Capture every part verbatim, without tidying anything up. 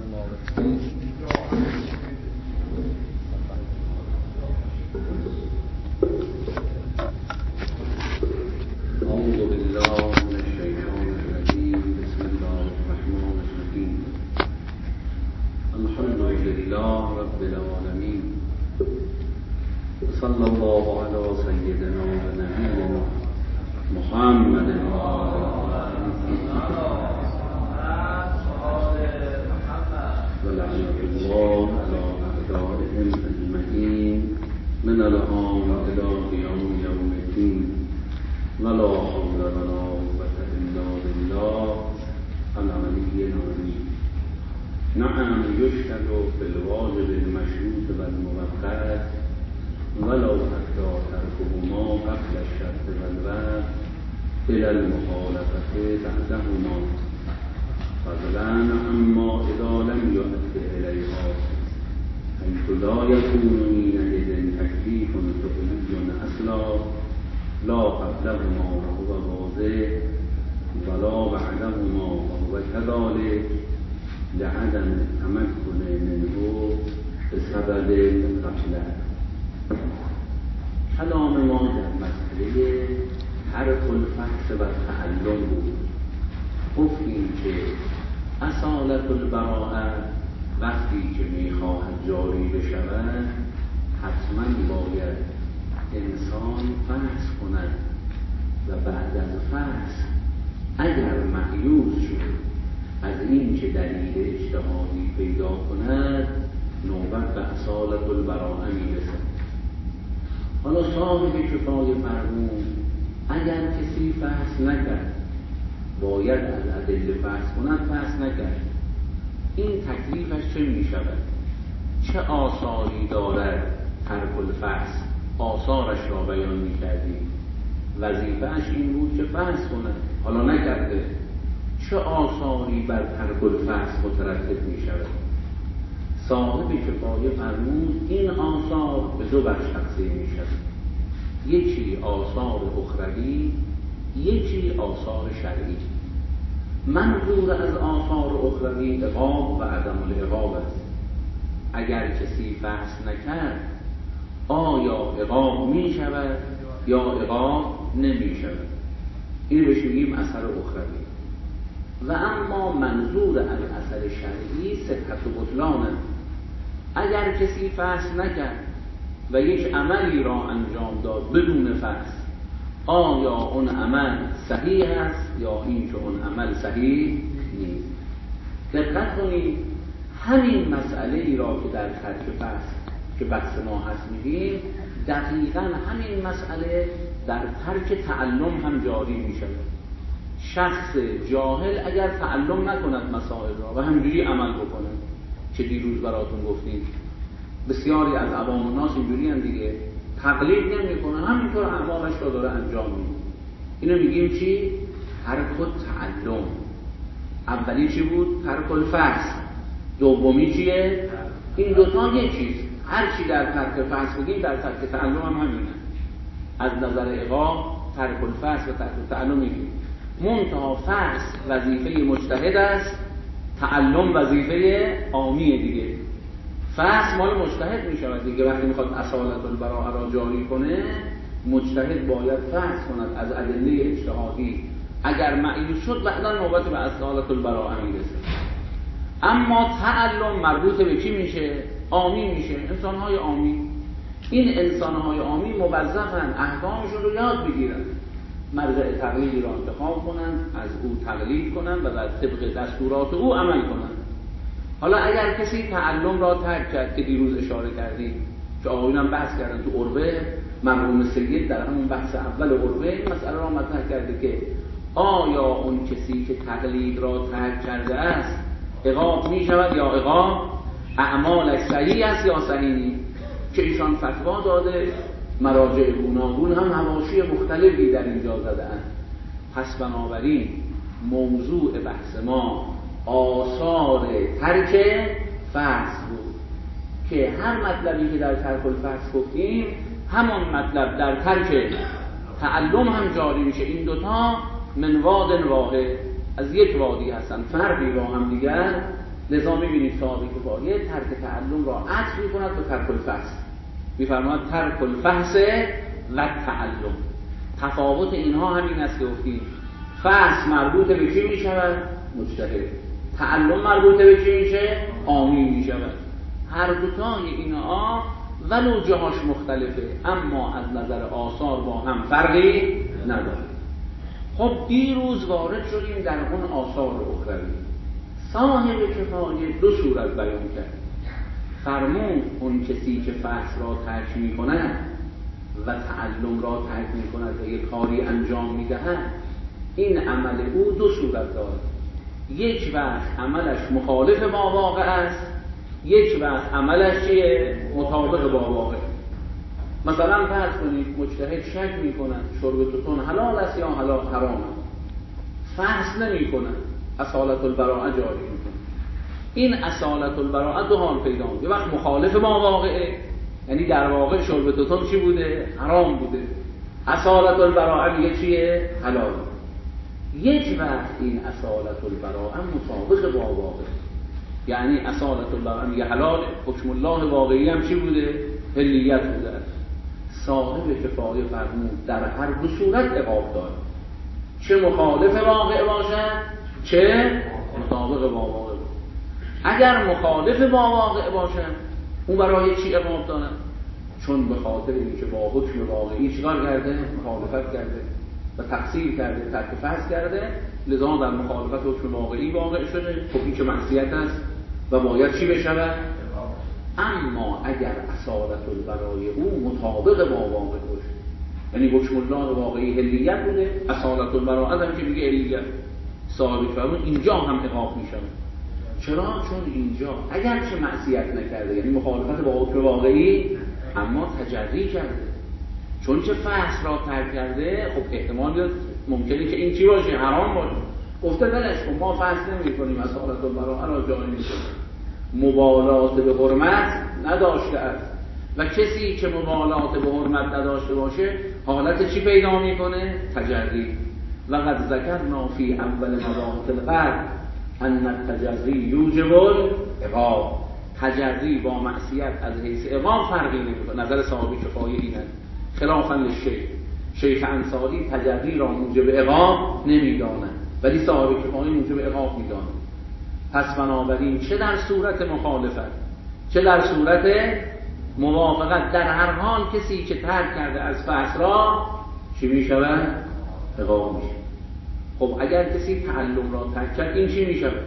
یکی آثار اخروی، یکی آثار شرعی. منظور از آثار اخروی عقاب و عدم العقاب است. اگر کسی فحص نکرد آیا عقاب می شود یا عقاب نمی شود، این بهش میگیم اثر اخروی. و اما منظور از اثر شرعی صحت و بطلانه. اگر کسی فحص نکرد و یک عملی را انجام داد بدون فحص، آیا اون عمل صحیح است یا اینکه اون عمل صحیح نیست. دقت کنید، همین مسئله ای را که در ترک فحص که بحث ما هست میگیم، دقیقاً همین مسئله در ترک تعلم هم جاری میشه. شخص جاهل اگر تعلم نکند مسائل را و همجوری عمل بکنه که دیروز براتون گفتیم بسیاری از عوام الناس اینجوری هم دیگه، تقلید نمیکنه، همینطور اعمالش را داره انجام میده. اینو میگیم چی؟ ترک التعلم. اولی چی بود؟ ترک الفحص. دومی چیه؟ این دوتا یک چیز. هر چی در ترک فحص بگیم در ترک تعلم هم همینه. از نظر عقاب ترک الفحص و ترک التعلم میگیم. منتها فحص وظیفه مجتهد است، تعلم وظیفه عامیه دیگه. فحص مال مجتهد می شود دیگه. وقتی میخواد اصالت البراءه را جاری کنه، مجتهد باید فحص کند از ادله اجتهادی. اگر معیوز شد بعدا نوبت به اصالت البراءه میرسه. اما تعلم مربوط به کی میشه؟ عامی میشه، انسانهای عامی. این انسانهای عامی موظفن احکامشون رو یاد بگیرن، مرجع تقلیدی را انتخاب کنن، از او تقلید کنن و در طبق دستورات او عمل کنن. حالا اگر کسی تعلم را ترک کرد که دیروز اشاره کردیم که آقایون هم بحث کردن تو عربه، مرحوم سید در همون بحث اول عربه این مسئله را مطرح کرده که آیا اون کسی که تقلید را ترک کرده است عقاب می شود یا عقاب اعمالش صحیح است یا صحیح نیست، که ایشان فتوا داده. مراجع گوناگون هم حواشی مختلفی در اینجا زدن. پس بنابراین موضوع بحث ما آثار ترک فحص بود که هر مطلبی که در ترک الفحص گفتیم همون مطلب در ترک تعلم هم جاری میشه. این دوتا من واد واحد، از یک وادی هستن، فرقی با هم دیگر لذا می‌بینید صاحب کفایه ترک تعلم را عطف می‌کند به ترک الفحص، می‌فرماید ترک الفحص و تعلم. تفاوت اینها همین است که گفتیم فحص مربوط به کی می‌شود؟ مجتهد. تعلم مربوط به کی میشه؟ عامی می‌شود. هر دوتای اینها ولو جاهاش مختلفه اما از نظر آثار با هم فرقی نداره. خب دیروز وارد شدیم در اون آثار اخروی. صاحب کفایه دو صورت بیان کرد. فرمود اون کسی که فحص را ترک می کند و تعلم را ترک می کند و یک کاری انجام می دهد، این عمل او دو صورت دارد. یک وقت عملش مخالف با واقع است، یک وقت عملش چیه؟ مطابق با واقع. مثلا فرض کنید مجتهد شک می کند شرب توتون حلال است یا حلال حرام است، فحص نمی کند، اصالت البراءه جاری می کند. این اصالت البراءه دو حال پیدا می‌کنه. یه وقت مخالف با واقعه، یعنی در واقع شرب توتون چی بوده؟ حرام بوده. اصالت البراءه میگه چیه؟ حلال. یک وقت این اصالت البراءه مطابق با واقع، یعنی اصالت البراءه میگه حلال، حکم الله واقعی هم چی بوده؟ حلیت بوده. صاحب کفایه فرمود در هر دو صورت عقاب داره، چه مخالف واقع باشد چه مطابق با واقع باشد. اگر مخالف با واقع باشد اون برای چی عقاب داره؟ چون به خاطر اینکه با حکم واقعی چیکار کرده؟ مخالفت کرده و تقصیر کرده، ترک فرض کرده، لذا در مخالفت حکم واقعی واقع شده. خب این که معصیت است و باید چی بشود؟ اما اگر اصالت البرای او مطابق با واقع باشه، یعنی حکم الله واقعی حلیت بوده، اصالت البراءه هم که میگه حلیت، صاحب فرمون اینجا هم عقاب میشه. چرا؟ چون اینجا اگر چه معصیت نکرده، یعنی مخالفت با حکم واقعی، اما تجری کرده، چون چه فحص را ترک کرده، خب احتمال ممکنه که این چی باشه؟ حرام باشه. گفته بلش کن ما فحص نمی کنیم، اصالت البراءه را جاری میکنیم. مبالات به حرمت نداشته است و کسی که مبالات به حرمت نداشته باشه حالت چی پیدا میکنه؟ تجری. و قد ذکرنا فی اول مباحث القرب ان التجری یوجب العقاب. تجری با معصیت از حیث عقاب فرقی نمیکنه. نظر صاحب کفایه اینه، خلافا للشیخ. شیخ انصاری تجری را موجب عقاب نمیداند ولی صاحب کفایه موجب عقاب میداند. پس بنابراین چه در صورت مخالفت چه در صورت موافقت، در هر حال کسی که ترک کرده از فحص را چی می شود؟ عقاب میشه. خب اگر کسی تعلم را ترک کرد این چی می شود؟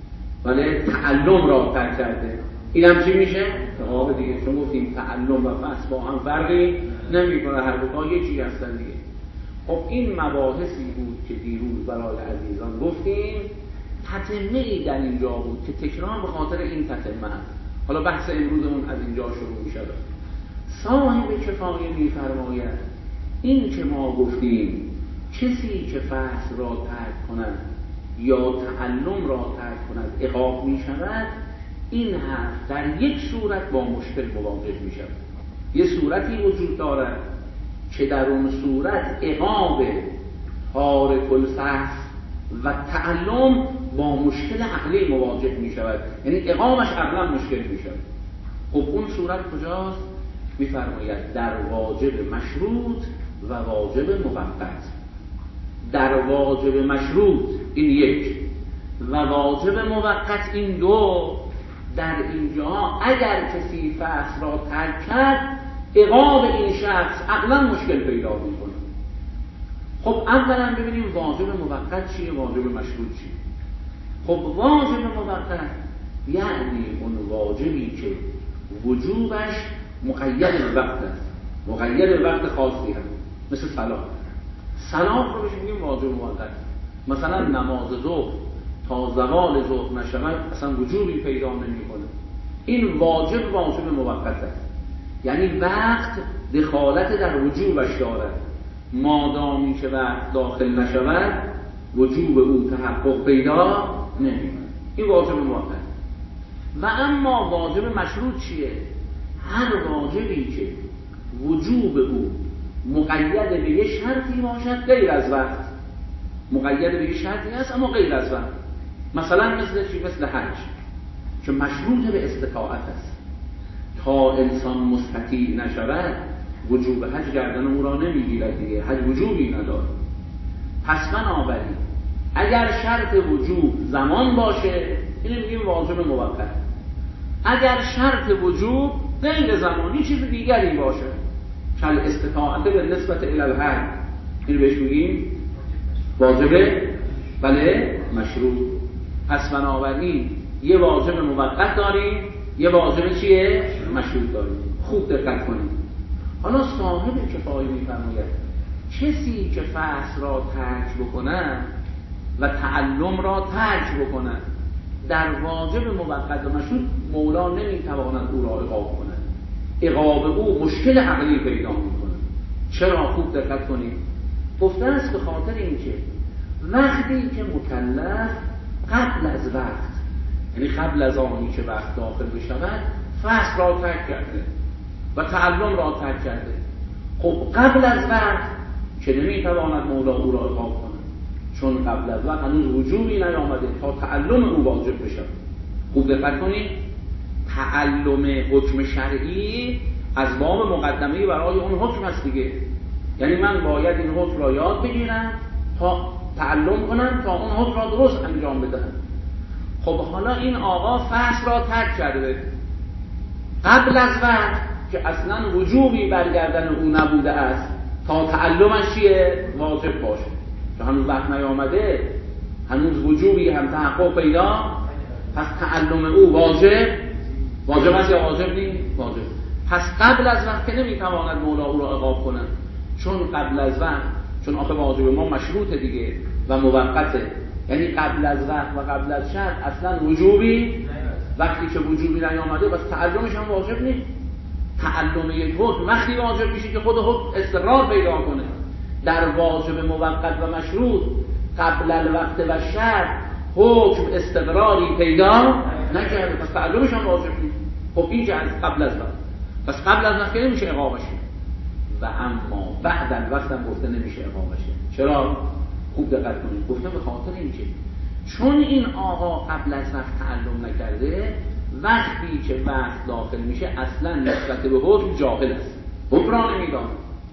ولی تعلم را ترک کرده این هم چی میشه؟ عقاب دیگه. چون گفتیم تعلم و فحص با هم فرقی نمی کنه، هر دو تا یکی هستن دیگه. خب این مباحثی بود که دیروز برای عزیزان گفتیم. تتمه ای در اینجا بود که تکرار به خاطر این تتمه هست. حالا بحث امروزمون از اینجا شروع می شود. صاحب کفایه می فرماید این که ما گفتیم کسی که فحص را ترک کند یا تعلم را ترک کند عقاب می شود، این حرف در یک صورت با مشکل مواجه می شود. یه صورتی وجود دارد که در اون صورت عقاب تارک الفحص و تعلم با مشکل عقلی مواجه می شود، یعنی عقابش عقلا مشکل می شود. خب اون صورت کجاست؟ می فرماید در واجب مشروط و واجب موقت. در واجب مشروط این یک و واجب موقت این دو. در اینجا اگر کسی فحص را ترک کرد عقاب این شخص عقلا مشکل پیدا می کنه. خب اولا ببینیم واجب موقت چیه، واجب مشروط چیه. خب واجب موقت یعنی اون واجبی که وجوبش مقید به وقت است، مقید به وقت خاصی هست، مثل صلات. صلات رو بهش میگیم واجب موقت. مثلا نماز ظهر تا زوال ظهر نشود اصلا وجوبی پیدا نمیکنه. این واجب واجب موقت است، یعنی وقت دخالت در وجوبش دارد. مادامی که وقت داخل نشود وجوب او تحقق پیدا نمی‌کند. این واجب موقت. و اما واجب مشروط چیه؟ هر واجبی که وجوب او مقید به یه شرطی باشد غیر از وقت، مقید به یه شرطی هست اما غیر از وقت. مثلا مثل چی؟ مثل حج. که مشروط به استطاعت است. تا انسان مستطیع نشود وجوب حج گردن او را نمیگیرد دیگه، حج وجوبی نداره. پس بنابراین اگر شرط وجوب زمان باشه اینو میگیم واجب موقت، اگر شرط وجوب غیر زمانی چیز دیگری باشه کل استطاعت به نسبت الی الحج اینو بهش میگیم واجب بله مشروط. پس بنابراین یه واجب موقت داریم، یه واجب چیه؟ مشروط داریم. خوب دقت کنید. حالا صاحب کفایه میفرماید کسی که فحص را ترک بکنه و تعلم را ترک بکنه در واجب موقت و مشروط مولا نمیتواند او را عقاب کند. عقاب او مشکل عقلی پیدا میکنه. چرا؟ خوب دقت کنید. گفته است به خاطر اینکه وقتی که مکلف قبل از وقت، یعنی قبل از آنی که وقت داخل بشود، فحص را ترک کرده و تعلم را ترک کرده. خب قبل از وقت که نمیتواند مولا او را عقاب کند، چون قبل از وقت هنوز وجوبی نیامده تا تعلم او واجب بشه. خوب دقت کنید. تعلم حکم شرعی از باب مقدمه برای اون حکم است دیگه. یعنی من باید این حکم را یاد بگیرم تا تعلم کنم تا اون حکم را درست انجام بدهم. خب حالا این آقا فحص را ترک کرده قبل از وقت که اصلا وجوبی برگردن او نبوده است تا تعلمش چیه؟ واجب باشه. که هنوز وقت نیامده، هنوز وجوبی هم تحقق پیدا، پس تعلم او واجب واجب است یا واجب نیست؟ واجب. پس قبل از وقت که نمیتواند مولا او را عقاب کنند، چون قبل از وقت، چون آخه واجب ما مشروطه دیگه و موقته، یعنی قبل از وقت و قبل از شرط اصلا وجوبی، وقتی که وجوبی نیامده بس تعلمش هم واجب نیست. تعلم یک حکم وقتی واجب میشه که خود حکم استقرار پیدا کنه. در واجب موقت و مشروط قبل الوقت و شرط حکم استقراری پیدا نکرده، پس تعلمش هم واجب نیست. خب این که از قبل از وقت، پس قبل از وقت نمیشه اقامه شه و اما بعد الوقت هم گفته نمیشه اقامه شه. چرا؟ خوب دقت کنید. گفته به خاطر اینکه چون این آقا قبل از وقت تعلم نکرده، وقتی که وقت داخل میشه اصلا نسبت به حکم جاهل است، حکم را نمیدانه.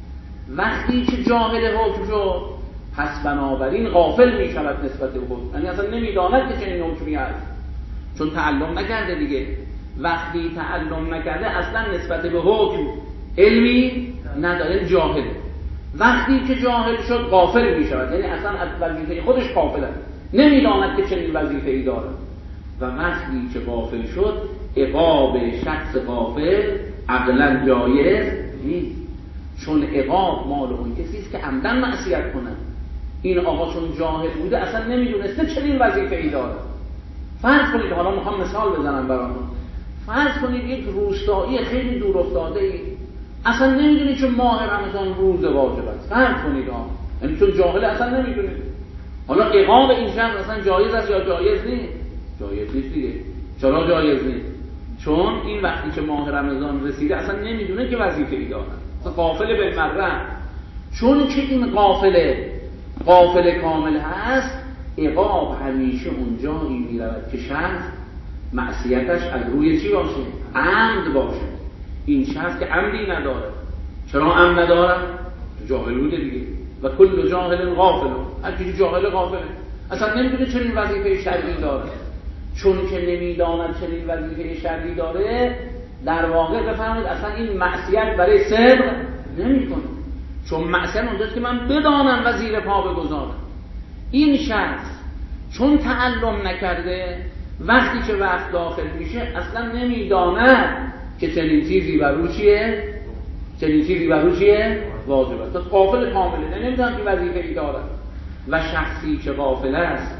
وقتی که جاهل حکم شد پس بنابراین غافل میشود نسبت به حکم، یعنی اصلا نمیداند که چنین حکمی هست، چون تعلم نکرده دیگه. وقتی تعلم نکرده اصلا نسبت به حکم علمی نداره، جاهل. وقتی که جاهل شد غافل میشود، یعنی اصلا از وظیفه خودش غافل است، نمیداند که چنین وظیفه‌ای داره. و وقتی که غافل شد عقاب شخص غافل عقلا جایز نیست، چون عقاب مال اون کسی است که عمدن معصیت کنه. این آقا چون جاهل بوده اصلا نمیدونسته چنین وظیفه‌ای داره. فرض کنید، حالا میخوام مثال بزنم براتون، فرض کنید یک روستایی خیلی دور افتاده ای اصلا نمیدونی چون ماه رمضان روز واجب است. فرض کنید ها، یعنی چون جاهل اصلا نمیدونه. حالا عقاب این شخص اصلا جایز است یا جایز نیست؟ جایز نیست دیگه. چرا جایز نیست؟ چون این وقتی که ماه رمضان رسیده اصلا نمیدونه که وظیفه‌ای داره، اصلا غافل بالمره. چون که این غافل غافل کامل هست، عقاب همیشه اونجایی میرود که شخص معصیتش از روی چی باشه؟ عمد باشه. این شخص که عمدی نداره. چرا عمد نداره؟ جاهل بوده دیگه. و کل جاهل غافل، هر کی جاهل غافله، اصلا نمیدونه چنین وظیفه شرعی داره. چون که نمیداند چنین وظیفه شرعی داره، در واقع بفهمید اصلا این معصیت برای صدق نمیکنه. چون معصیت اونجاست که من بدانم و زیر پا بگذارم. این شخص چون تعلم نکرده، وقتی که وقت داخل میشه اصلا نمیداند که چنین چیزی بر رو چیه؟ چنین چیزی بر رو چیه؟ واجب است. پس غافل کامله، نمیدونم که وظیفه‌ای داره. و شخصی که غافل است،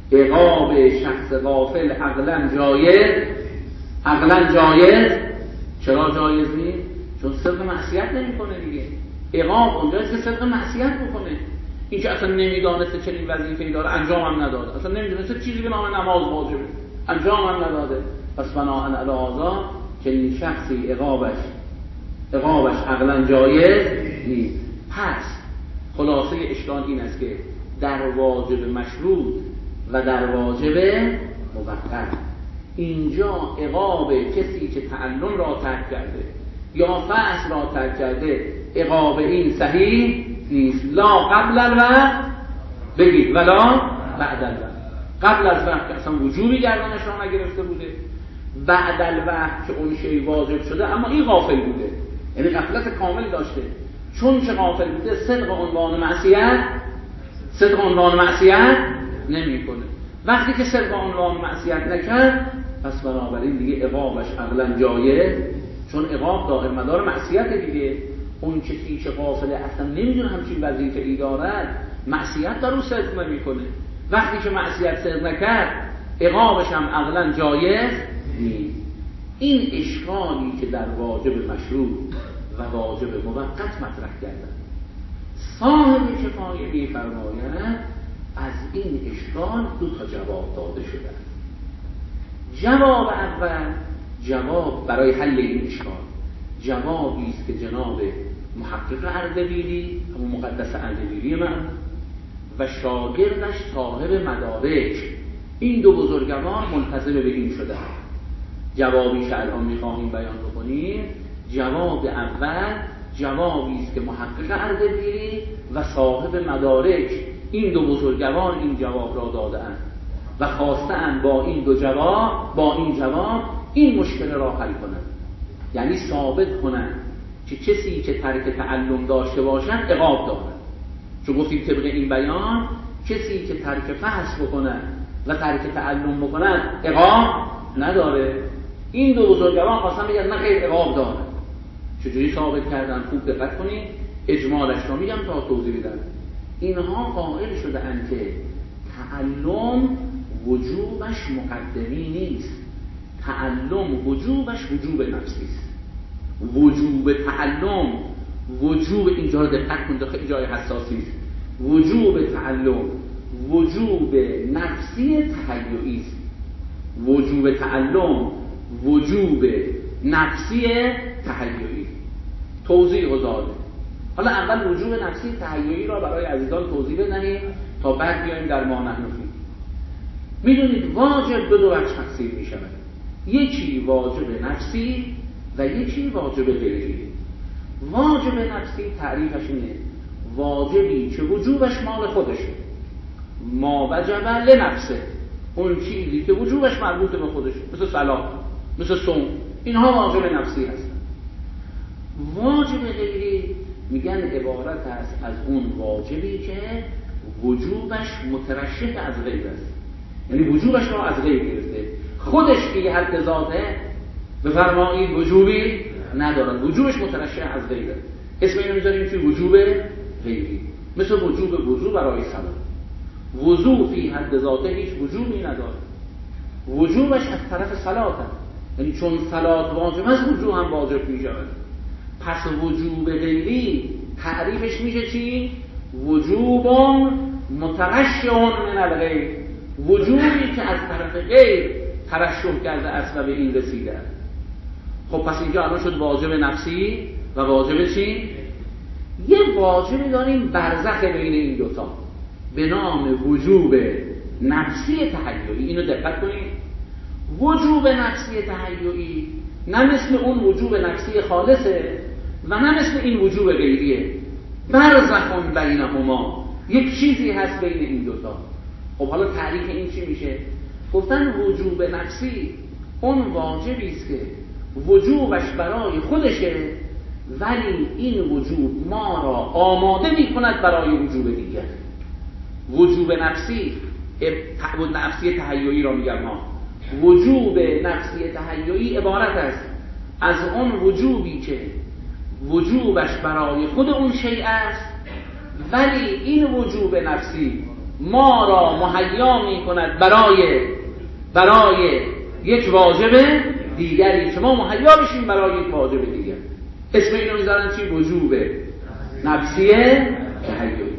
عقاب شخص غافل عقلا جایز عقلا جایز چرا جایز نیست؟ چون صدق معصیت نمیکنه دیگه. عقاب اونجاست که صدق معصیت بکنه. این که اصلا نمیدانسته چنین وظیفه‌ای داره، انجام هم نداده، اصلا نمیدونسته چیزی به نام نماز واجبه، انجام هم نداده. پس بناهن علی هذا چنین شخصی عقابش عقابش عقلا جایز نیست. پس خلاصه اشکال این است که در واجب مشروط و در واجب موقت اینجا عقاب کسی که تعلم را ترک کرده یا فحش را ترک کرده، عقاب این صحیح نیست. لا قبل الوقت بگید ولا بعد الوقت. قبل از وقت که اصلا وجوبی گردنش را نگرفته بوده، بعد الوقت که اون شی واجب شده اما این غافل بوده، یعنی غفلت کامل داشته. چون چه غافل بوده، صدق عنوان معصیت صدق عنوان معصیت نمی کنه. وقتی که صدق عنوان معصیت نکرد، پس بنابراین دیگه عقابش عقلا جایه، چون عقاب دائم مدار معصیت دیگه. اون کسی که غافله اصلا نمیدونه همچین وظیفه ای دارد، معصیت در او صدق نمی کنه. وقتی که معصیت صدق نکرد، عقابش هم عقلا جایز نیست. این اشکالی که در واجب مشروع و واجب موقت مطرح کردن، صاحب کفایه می‌فرماید از این اشکال دو تا جواب داده شده. جواب اول، جواب برای حل این اشکال، جوابی است که جناب محقق اردبیلی، همون مقدس اردبیلی من و شاگردش صاحب مدارک، این دو بزرگوار منتظم به این شده. جوابی که الان می‌خواهیم بیان بکنیم، جواب اول جوابی است که محقق اردبیلی و صاحب مدارک، این دو بزرگوار این جواب را داده‌اند و خواستند با این دو جواب با این جواب این مشکل را حل کنند. یعنی ثابت کنند که کسی که ترک تعلم داشته باشد عقاب دارد. چون گفتیم طبق این بیان کسی که ترک فحش بکنه و ترک تعلم بکنه عقاب نداره. این دو بزرگوار خواستن بگن نه خیر، عقاب داره. چجوری ثابت کردن؟ خوب دقت کنید، اجمالش رو میگم تا توضیح بدم. اینها قائل شده اند که تعلم وجوبش مقدمی نیست، تعلم وجوبش وجوب نفسی است. وجوب تعلم، وجوب، اینجا رو دقت کنید، خیلی جای حساسی است. وجوب تعلم وجوب نفسی تهیئی است. وجوب تعلم وجوب نفسی تهیئی. توضیح گذاره. حالا اول وجوب نفسی تهیئی را برای عزیزان توضیح بدهیم تا بعد بیایم در ما نحن فی. میدونید واجب دو دو بخش تقسیم می شود، یکی واجب نفسی و یکی واجب غیری. واجب نفسی تعریفش اینه واجبی که وجوبش مال خودشه، ما وجب لنفسه، اون چیزی که وجوبش مربوط به خودشه، مثل صلاة، مثل صوم، اینها واجب نفسی هستن. واجب غیری میگن عبارت است از اون واجبی که وجوبش مترشح از غیر است، یعنی وجوبش را از غیر گرفته، خودش که یه حد ذاته بفرمایید وجوبی ندارد، وجوبش مترشح از غیر است. اسم اینو میذاریم که وجوب غیری، مثل وجوب وضو برای صلاة. وضو فی حد ذاته هیچ وجوبی نداره، وجوبش از طرف صلاة است، یعنی چون صلاة واجب است وضو هم واجب می شود. پس وجوب غیری تعریفش میشه چی؟ وجوب مترشح من الغیر، وجوبی که از طرف غیر ترشح کرده است و به این رسیده است. خب پس اینجا الان شد واجب نفسی و واجب چی؟ یه واجبی داریم برزخ بین این دوتا به نام وجوب نفسی تهیئی. اینو دقت کنید، وجوب نفسی تهیئی نه مثل اون وجوب نفسی خالصه و نه مثل این وجوب غیریه، برزخ بینهما، یک چیزی هست بین این دوتا. خب حالا تعریف این چی میشه؟ گفتن وجوب نفسی اون واجبی است که وجوبش برای خودشه ولی این وجوب ما را آماده میکند برای وجوب دیگر. وجوب نفسی نفسی تهیئی را میگم ها، وجوب نفسی تهیئی عبارت است از اون وجوبی که وجوبش برای خود اون شیء است ولی این وجوب نفسی ما را مهیا میکند برای برای یک واجب دیگری که ما مهیا بشیم برای یک واجب دیگر. اسم اینو میذارن چی؟ وجوب نفسی تهیئی.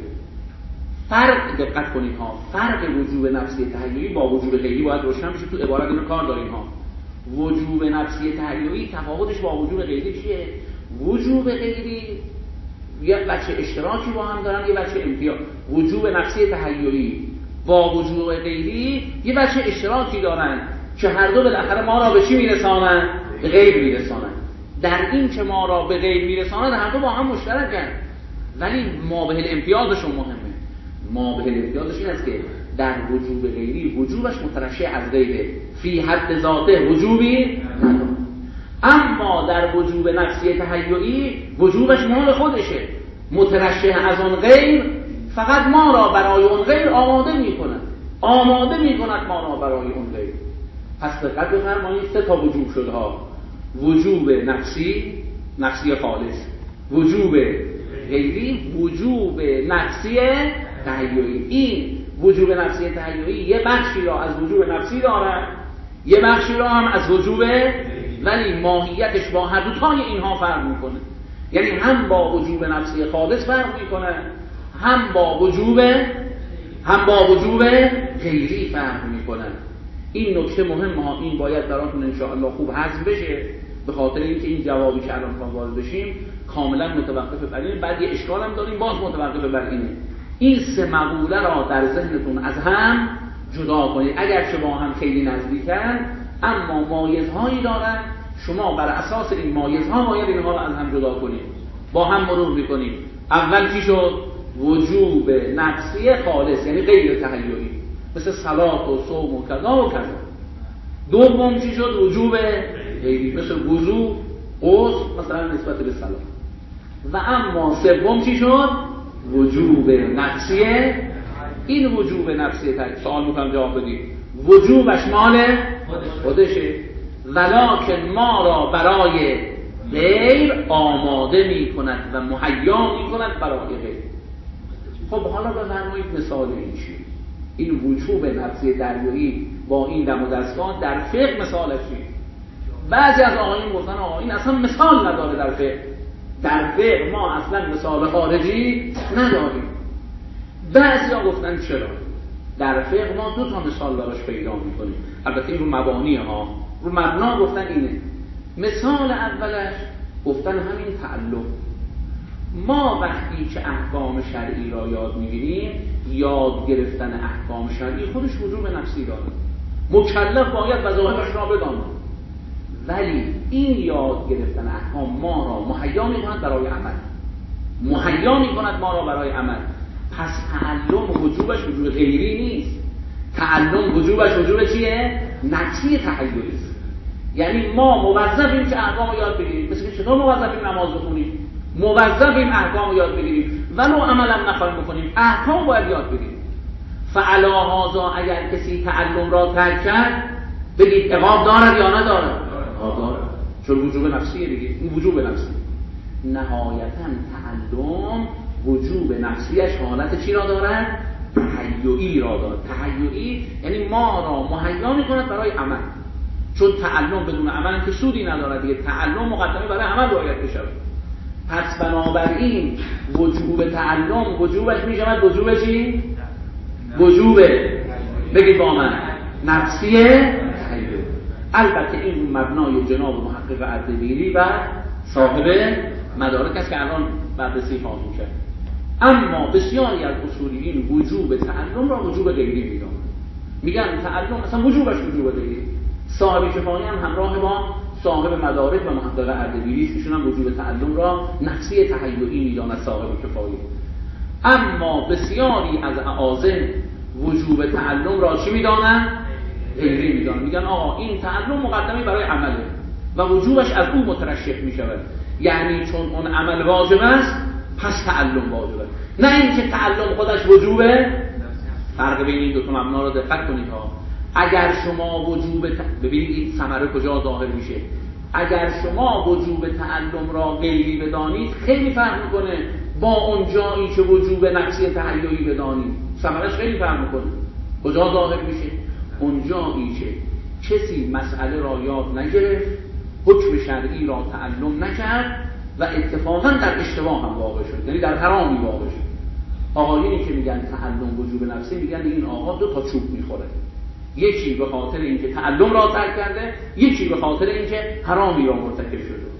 فرق دقت کنید ها، فرق وجوب نفسی تهیئی با وجوب غیری باید روشن بشه. تو عبارت اینو کار داریم ها. وجوب نفسی تهیئی تفاوتش با وجوب غیری چیه؟ وجوب غیری یه بچه اشتراکی با هم دارن، یه بچه امتیاز. وجوب نفسی تهیئی با وجوب غیری یه بچه اشتراکی دارن که هر دو بالاخره ما را به چی میرسانند؟ به غیب میرسانند. در این که ما را به غیب میرسانند هر دو با هم مشترکن، ولی مابه الامتیازشون مهمه. مابه الامتیازش این است که در وجوب غیری وجوبش مترشح از غیره، فی حد ذاته وجوبی نداره. اما در وجوب نفسی تهیئی وجوبش مال خودشه، مترشح از اون غیر، فقط ما را برای اون غیر آماده میکند آماده میکند ما را برای اون غیر. پس دقت بفرمایید سه تا وجوب شده ها: وجوب نفسی، نفسی خالص، وجوب غیری، وجوب نفسی تهیئی. این وجوب نفسی تهیئی یه بخشی را از وجوب نفسی داره، یه بخشی را هم از وجوب، ولی ماهیتش با هر دو تای اینها فرق میکنه. یعنی هم با وجوب نفسی خالص فرق میکنه، هم با وجوب هم با وجوب غیری فرق میکنه. این نکته مهمه ها، این باید براتون انشاءالله خوب حذف بشه، به خاطر اینکه این جوابی که الان ما وارد بشیم کاملا متوقف بر اینه. بعد یه اشکال هم داریم باز متوقف بر اینه. این سه مقوله را در ذهنتون از هم جدا کنید، اگرچه با هم خیلی نزدیکن اما مایزهایی دارن. شما بر اساس این مایزها باید اینها را از هم جدا کنید. با هم مرور میکنیم. اول چی شد؟ وجوب نفسی خالص، یعنی غیر تهیئی، مثل صلات و صوم و کذا و کذا. دوم چی شد؟ وجوب غیری، مثل وضو، غسل مثلا نسبت به صلات. و اما سوم چی شد؟ وجوب نفسی. این وجوب نفسی تهیئی، سوال میکنم جواب بدید، وجوبش مال خودشه، ولکن ما را برای غیر آماده می کند و مهیا می کند برای غیر. خب حالا بفرمایید مثال این چیه؟ این وجوب نفسی دریایی با این دم و دستگاه در فقه مثالش چیه؟ بعضی از آقایون گفتن آقا این اصلا مثال نداره در فقه. در فقه ما اصلا مثال خارجی نداریم. بعضی ها گفتن چرا؟ در فقه ما دو تا مثال دارش پیدا میکنیم، البته این رو مبانی ها، رو مبنا گفتن اینه. مثال اولش گفتن همین تعلق. ما وقتی که احکام شرعی را یاد میگیریم، یاد گرفتن احکام شرعی خودش وجوب نفسی داره، مکلف باید وظایفش را بداند، ولی این یاد گرفتن احکام ما را مهیا میکند برای عمل، مهیا میکند ما را برای عمل. پس تعلم وجوبش وجوب غیری نیست، تعلم وجوبش وجوب چیه؟ نفسی تهیئی است. یعنی ما موظفیم که احکام یاد بگیریم، مثل که چطور موظفیم نماز بخونیم، موظفیم احکام یاد بگیریم، ولو عملا نخواهیم بکنیم احکام باید یاد بگیریم. فعلی هذا اگر کسی تعلم را ترک کرد بگید عقاب دارد یا ندارد؟ عقاب دارد، چون وجوب نفسیه دیگه، این وجوب نفسی. نهایتا تعلم وجوب نفسیش حالت چی را دارد؟ تهیئی را دارد. تهیئی یعنی ما را مهیا می‌کند برای عمل، چون تعلم بدون عمل که سودی ندارد دیگه. تعلم مقدمه برای عمل باید بشه. پس بنابراین وجوب تعلم وجوبش میشود وجوب چی؟ وجوب بگید با من نفسیه تهیئی. البته این مبنای جناب محقق اردبیلی و صاحب مدارک است که الان بررسی خواهیم کرد. اما بسیاری از اصولیین وجوب تعلم را وجوب غیری میدونن، میگن تعلم اصلا وجوبش وجوب غیری. صاحب کفایی هم همراه با صاحب مدارک و محقق اردبیلی است، ایشون هم وجوب تعلم را نفسی تهیئی میداند صاحب کفایی. اما بسیاری از اعاظم وجوب تعلم را چی میدانند؟ غیری میدانند. میگن آقا این تعلم مقدمه برای عمله و وجوبش از اون مترشح میشود، یعنی چون اون عمل واجب است پس تعلم واجبه، نه اینکه تعلم خودش وجوبه. فرق بین این دو تا مبنا رو دقت کنید ها. اگر شما وجوب ت... ببینید این ثمره کجا ظاهر میشه. اگر شما وجوب تعلم را غیری بدانید خیلی فرق میکنه با اون جایی که وجوب نفسی تهیئی بدانید، ثمرش خیلی فرق میکنه. کجا ظاهر میشه؟ اون جایی که کسی مسئله را یاد نگرفت، حکم شرعی را تعلم نکرد و اتفاقا در اشتباه هم واقع شد، یعنی در حرامی واقع شد. آقایونی که میگن تعلم وجوب نفسی میگن این آقا دو تا چوب میخوره، یکی به خاطر اینکه تعلم را ترک کرده، یکی به خاطر اینکه حرامی را مرتکب شده.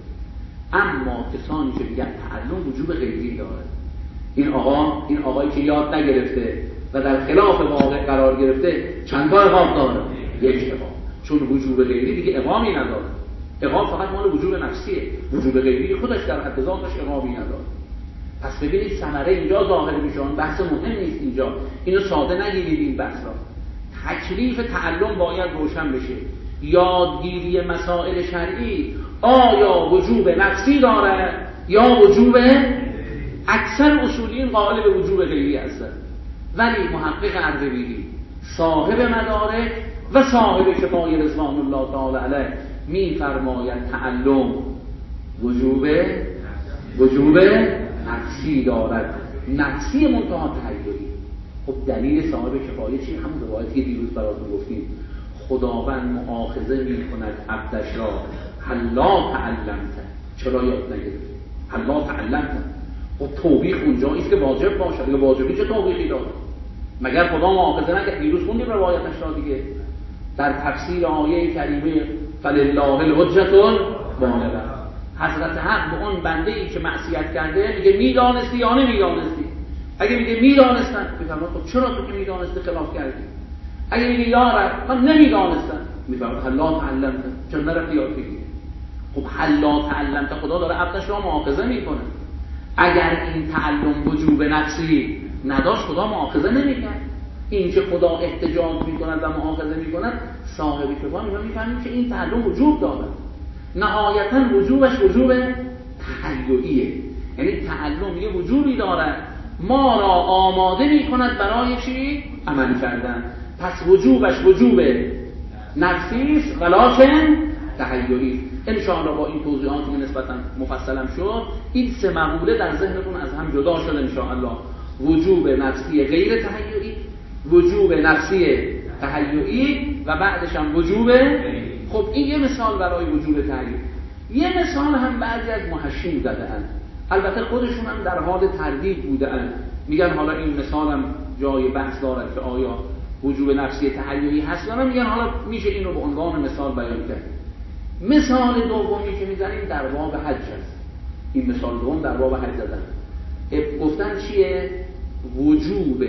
اما کسانی که میگن تعلم وجوب غیری داره، این آقا این آقایی که یاد نگرفته و در خلاف واقع قرار گرفته چند تا عقاب داره؟ یک عقاب. چون وجوب غیری دیگه اقامی نداره. اقام فقط مال وجوب نفسیه، وجوب غیری خودش در حد ذاتش اقامی نداره. پس ببینید ثمره اینجا ظاهر میشه. بحث مهم نیست اینجا، اینو ساده نگیرید این بحث را. تکلیف تعلم باید روشن بشه. یادگیری مسائل شرعی آیا وجوب نفسی داره یا وجوب؟ اکثر اصولیین قائل به وجوب غیری هستند، ولی محقق اردبیلی صاحب مدارک و صاحب کفایه رضوان الله تعالی علیه می‌فرماید تعلم وجوب وجوب نفسی دارد، نفسی منتها تحیلی. خب دلیل صاحب کفایه چی؟ همون روایتی که دیروز براتون گفتیم، خداوند مؤاخذه می‌کند عبدش را حلا تعلمت، چرا یاد نگرفتی؟ حلا تعلمت. و توبیخ اونجایی است که واجب باشه. اگه واجبی چه توبیخی داره؟ مگر خدا مؤاخذه نکرد؟ دیروز خوندیم روایتش را دیگه در تفسیر آیه کریمه فلله الحجة البالغه. حضرت حق به اون بنده ای که معصیت کرده میگه میدانستی یا نمیدانستی؟ اگه میگه میدانستم، میفرماد خب چرا تو که میدانستی خلاف کردی؟ اگه میگه یا رب من نمیدانستم، میفرماد حلا تعلمت، چرا نرفتی یاد بگیری؟ خب حلا تعلمت، خدا داره عبدش را مؤاخذه میکنه. اگر این تعلم وجوب نفسی نداشت خدا مؤاخذه نمیکرد. این که خدا احتجاج میکند و مؤاخذه میکند صاحب کفایه میگه میفهمیم که این تعلم وجوب داره. نهایتا وجوبش وجوب تحیلیه، یعنی تعلم یه وجوبی داره ما را آماده میکند برای چی؟ عمل کردن. پس وجوبش وجوب نفسیست ولکن تحیلی. ان شاء الله با این توضیحاتی که نسبتا مفصلم شد این سه مقوله در ذهنتون از هم جدا شد ان شاء الله. وجوب نفسی غیر تحیلی، وجوب نفسی تحیلی و بعدش هم وجوب. خب این یه مثال برای وجوب تحیلی. یه مثال هم بعضی از محشین زده‌اند، البته خودشون هم در حال تردید بوده‌اند، میگن حالا این مثال هم جای بحث دارد که آیا وجوب نفسی تحیلی هست یا نه. میگن حالا میشه این رو به عنوان مثال بیان کرد. مثال دومی که میزنیم در باب حج است. این مثال دوم در باب حج زدن. گفتن چیه؟ وجوب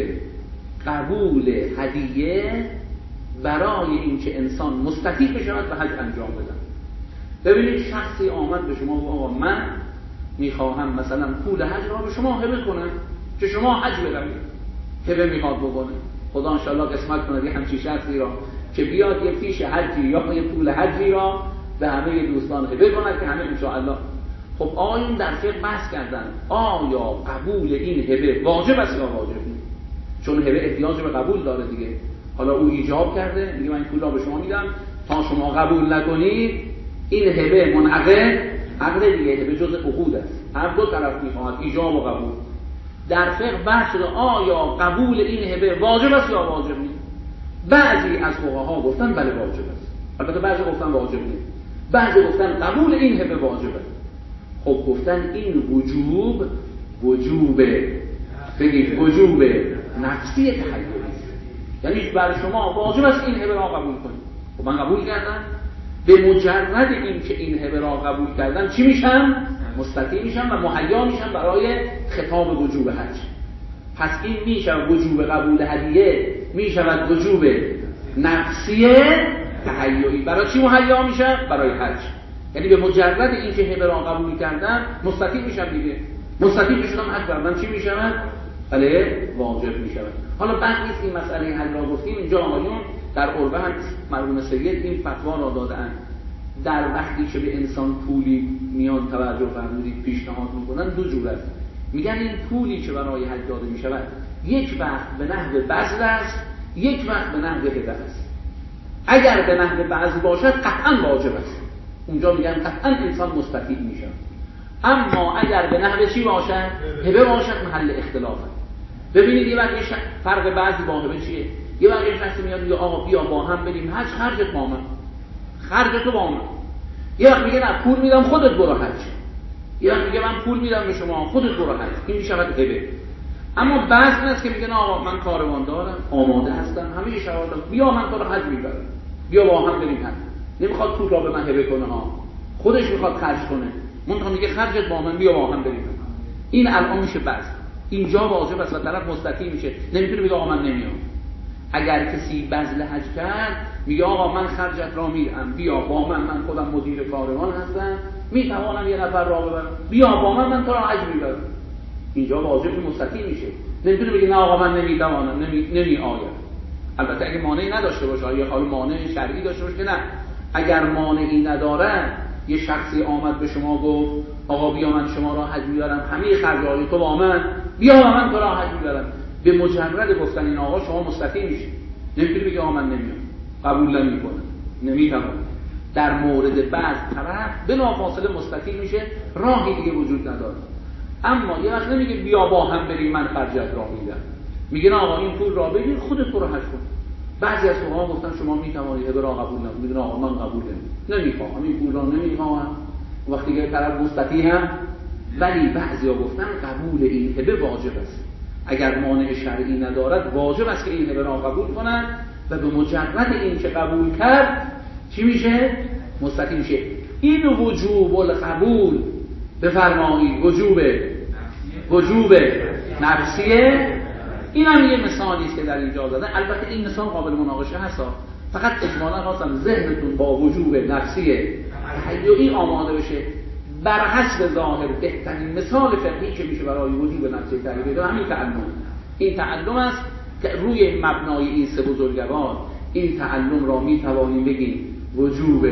قبول هدیه برای اینکه انسان مستطیع بشود به حج انجام بدن. ببینید شخصی آمد به شما و آقا من میخواهم مثلا پول حج را به شما هبه کنم که شما حج بروید. هبه میخواد بکنه، خدا انشاءالله قسمت کنه یه همچین شخصی را که بیاد یه فیش حجی یا یه پول حجی را به همه دوستان هبه کند که همه انشاءالله. خب آیون در فقه بحث کردن آیا قبول این هبه واجب است یا واجب نیست؟ چون هبه احتیاج به قبول داره دیگه. حالا او ایجاب کرده میگه من این پول را به شما میدم تا شما قبول نکنید این هبه منعقد عقد دیگه. هبه جزء عقود است، هر دو طرف میخواهد ایجاب و قبول. در فقه بحث شده آیا قبول این هبه واجب است یا واجب نیست؟ بعضی از فقها گفتن بله واجب است، البته بعضی گفتن واجب نیست، بعضی گفتن قبول این هبه واجب است. خب گفتن این وجوب وجوب بگید وجوب نفسی تحیلی است، یعنی برای شما واجب است این هبه را قبول کنید. خب من قبول کردم، به مجرد این که این هبه را قبول کردم چی میشم؟ مستطیع میشم و مهیا میشم برای خطاب وجوب حج. پس این میشود وجوب قبول هدیه، میشود وجوب نفسی تحیلی. برای چی مهیا میشم؟ برای حج. یعنی به مجرد این که هبه را قبول کردم مستطیع میشم دیگه. مستطیع میشم حج کردم چی میشود؟ بله واجب میشود. حالا بعد نیست این مسئله حج را گفتیم. اینجا آقایون در عربه هم مرحوم سید این فتوا را دادن، در وقتی که به انسان پولی میان توجه فرمودید پیشنهاد میکنن دو جور است. میگن این پولی که برای حج داده میشود یک وقت به نحو بذل است، یک وقت به نحو هبه است. اگر به نحو بذل باشد قطعا واجب است، اونجا میگن قطعا انسان مستفید میشه. اما اگر به نحو چی باشد؟ هبه باشد، محل اختلافه. ببینید یه وقت فرق بعضی با هبه چیه؟ یه وقت شخصی میاد میگه آقا بیا با هم بریم حج، خرجت با من، خرج تو با من. یه وقت میگه نه پول میدم خودت برو حج. یه وقت میگه من پول میدم به شما خودت برو حج. این میشود هبه. اما بعضی است که میگه نه آقا من کاروان دارم، آماده هستم، همه شرایط بیا من تو رو حج میبرم، بیا با هم بریم حج. نمیخواد پول را به من هبه کنه ها، خودش میخواد خرج کنه. منتها میگه خرجت با من، بیا با هم بریم. این الان میشه بس. اینجا واجب است و طرف مستطیع میشه، نمیتونه بگه آقا من نمیام. اگر کسی بذل حج کرد میگه آقا من خرجت را میدم، بیا با من، من خودم مدیر کاروان هستم، میتوانم یه نفر را ببرم، بیا با من، من تو را حج میبرم. اینجا واجب مستطیع میشه. نمیتونه بگه نه آقا من نمیتوانم، نمی نمی آید. البته اگه مانعی نداشته باشه، یه حال مانع شرعی داشته باشه که نه، اگر مانعی نداره، یه شخصی آمد به شما گفت آقا بیا من شما را حج میبرم، همه خرجای تو با من، بیا با من تو را حج میبرم، به مجرد گفتن این آقا شما مستطیع میشه. نمیتونه بگه آقا من نمیام، قبول نمیکنه، نمیتونه. در مورد بعض طرف بلافاصله مستطیع میشه، راهی دیگه وجود نداره. اما یه وقت نمیگه بیا با هم بریم من خرجت را میدم، میگه آقا این پول را بگیر خودت رو حج کن. بعضی از فقها گفتن شما میتوانید هبه را قبول نکنید، میگن آقا من قبول نمیخوام، این پول را نمیخوام. وقتی که طرف مستطیع هم، ولی بعضیا گفتن قبول این هبه واجب است. اگر مانع شرعی ندارد واجب است که این هبه را قبول کنند و به مجرد این که قبول کرد چی میشه؟ مستطیع میشه. این وجوب القبول بفرمایید، وجوب وجوب نفسیه. این هم یه مثالی است که در اینجا داده. البته این مثال قابل مناقشه هست، فقط اجمالا خواستم ذهنتون با وجوب نفسیه تهیعی آماده بشه. بر حسب ظاهر بهترین مثال فقهی که میشه برای وجوب نفسی تهیعی داره همین تعلم. این تعلم است که روی مبنای این سه بزرگوار این تعلم را میتوانیم بگیم وجوب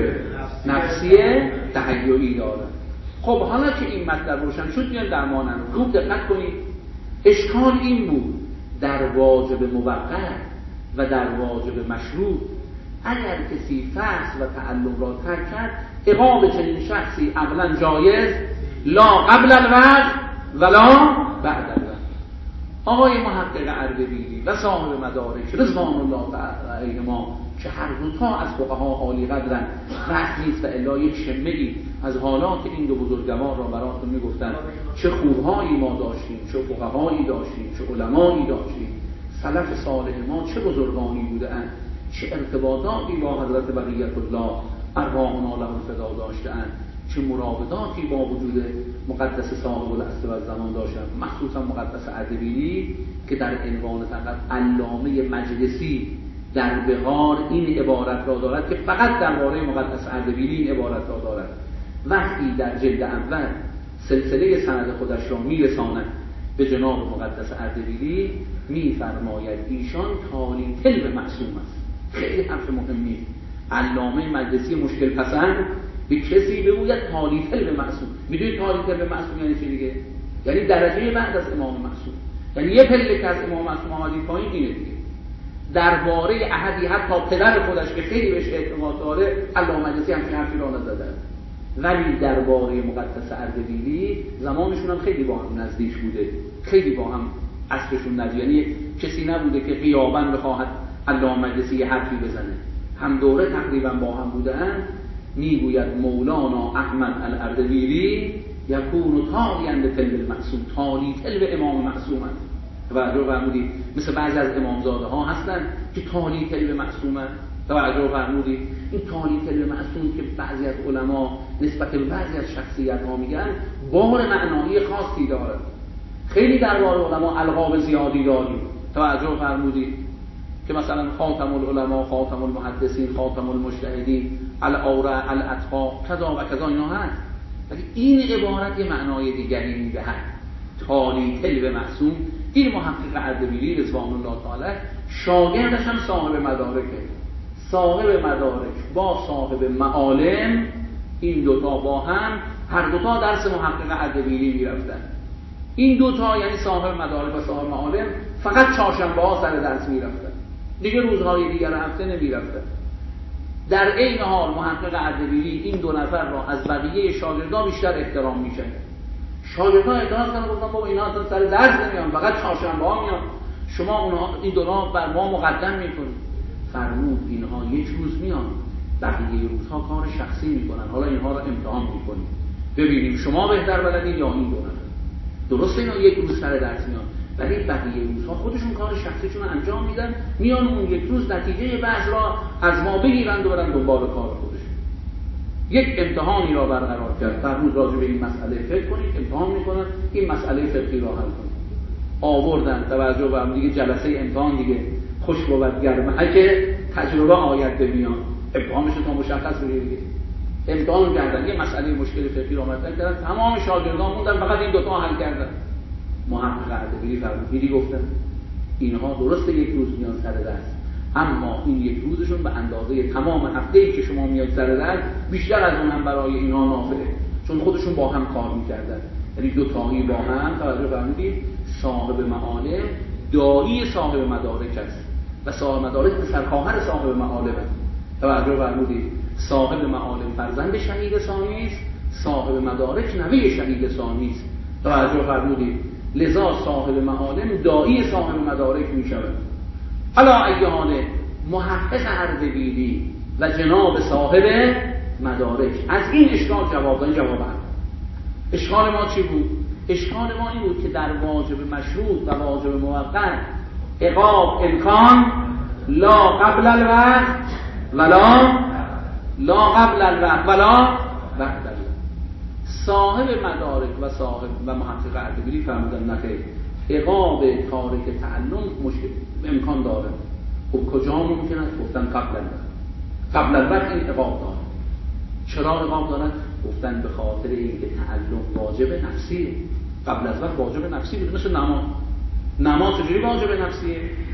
نفسیه تهیعی داره. خب حالا که این مطلب روشن شد، بیان در مانند خوب دقت کنید. اشکال این بود در واجب موقت و در واجب مشروط، اگر کسی فرض و تعلم را ترک کرد، اقامه چنین شخصی عقلا جایز، لا قبل الوقت ولا بعد الوقت. آقای محقق اردبیلی و صاحب مدارک رضوان الله تعالی علیهما که هر دو تا از فقها عالی قدرن، وقت نیست و الا یک شمه‌ای از حالات این دو بزرگوار را براتون میگفتن. چه خوبهایی ما داشتیم، چه فقهایی داشتیم، چه علمایی داشتیم. سلف صالح ما چه بزرگانی بودند، چه ارتباطاتی با حضرت بقیت الله ارواحنا له الفدا داشتند، چه مراوداتی با وجود مقدس صاحب العصر و زمان داشتند. مخصوصا مقدس اردبیلی که در عنوان فقط علامه مجلسی در بهار این عبارت را دارد که فقط درباره مقدس اردبیلی این عبارت را دارد. وقتی در جلد اول سلسله سند خودش را میرساند به جناب مقدس اردبیلی، میفرماید ایشان تالی طلب معصوم است. خیلی حرف مهمی. علامه مجلسی مشکل پسند به کسی بگوید تالی طلب معصوم. میدونید تالی طلب معصوم یعنی چی دیگه؟ یعنی درجه بعد از امام معصوم، یعنی یه پله که از امام معصوم آمدید پایین اینه دیگه. درباره احدی حتی پدر خودش که خیلی بهش اعتماد داره علامه مجلسی همچین حرفی را نزده، ولی درباره مقدس اردبیلی زمانشون هم خیلی با هم نزدیک بوده، خیلی با هم عصرشون نزدیک، یعنی کسی نبوده که غیاباً بخواهد علامه مجلسی حرفی بزنه، هم دوره تقریبا با هم بودن. میگوید مولانا احمد الاردبیلی یکون تالیا لطلب المعصوم، تالی طلب امام معصوم است. توجه فرمودید؟ مثل بعضی از امامزاده ها هستن که تالی طلب معصوم است. توجه فرمودید؟ این تالی طلب معصوم که بعضی از علما نسبت به بعضی از شخصیت ها میگن بار معنایی خاصی داره. خیلی درباره علما القاب زیادی داریم. توجه فرمودید که مثلا خاتم العلماء، خاتم المحدثین، خاتم المجتهدین، الاوراء، الاتقا، کذا و کذا اینا هست. ولی این عبارت یه معنای دیگری میدهد. تالی طلب معصوم. این محقق اردبیلی رضوان الله تعالی شاگردش هم صاحب مدارکه. صاحب مدارک با صاحب معالم، این دوتا با هم هر دوتا درس محقق اردبیلی میرفتن. این دوتا یعنی صاحب مدارک و صاحب معالم فقط چهارشنبه ها سر درس میرفتن، دیگه روزهای دیگر هفته نمیرفتن. در عین حال محقق اردبیلی این دو نفر را از بقیه شاگردان بیشتر احترام میشه. شاگردان اعتراض کردن گفتن بابا اینا اصلا سر درس نمیان، فقط چهارشنبه ها میان، شما اونها این دو را بر ما مقدم میکنید. فرمود اینها یک روز میان، بقیه روزها کار شخصی میکنن، حالا اینها را امتحان میکنیم ببینیم شما بهتر بلدید یا این دو نفر. درسته اینا یک روز سر درس میان، ولی بقیه روزها خودشون کار شخصیشون رو انجام میدن، میان اون یک روز نتیجه بحث را از ما بگیرند و برن دنبال کار خودشون. یک امتحانی را برقرار کرد، فرمود راجع به این مسئله فکر کنید، امتحان میکنن این مسئله فقهی را حل کنید. آوردن توجه و هم دیگه جلسه امتحان دیگه خوش بود گرم اگه تجربه آید به میان. ابهامش تا مشخص بگیرید. امتحان کردن یه مسئله مشکل فقهی رو مطرح کردن، تمام شاگردان موندن فقط این دو تا حل کردن. محقق اردبیلی فرمودی گفتن اینها درسته یک روز میان سر درس، اما این یک روزشون به اندازه تمام هفته‌ای که شما میاد سر درس بیشتر از اون هم برای اینها نافعه، چون خودشون با هم کار میکردن. یعنی دو تایی با هم توجه فرمودید صاحب معالم دایی صاحب مدارک است و صاحب مدارک سرخواهر صاحب معالم است. توجه فرمودید صاحب معالم فرزند شهید ثانی است، صاحب مدارک نوه شهید ثانی است. توجه فرمودید لذا صاحب معالم دایی صاحب مدارک می شود. حالا ایهان محقق اردبیلی و جناب صاحب مدارک از این اشکال جواب دادن. جواب هم اشکال ما چی بود؟ اشکال ما این بود که در واجب مشروط و واجب موقت عقاب امکان لا قبل الوقت ولا لا قبل الوقت ولا بعد الوقت. صاحب مدارک و صاحب و محقق اردبیلی فرمودن نخیر، عقاب تارک تعلم مشکل امکان داره. خب کجا ممکن است؟ گفتن قبل الوقت. قبل الوقت این عقاب داره. چرا عقاب دارن؟ گفتن به خاطر اینکه تعلم واجب نفسیه. قبل از وقت واجب نفسی بود، مثل نماز. نماز چجوری واجب نفسیه؟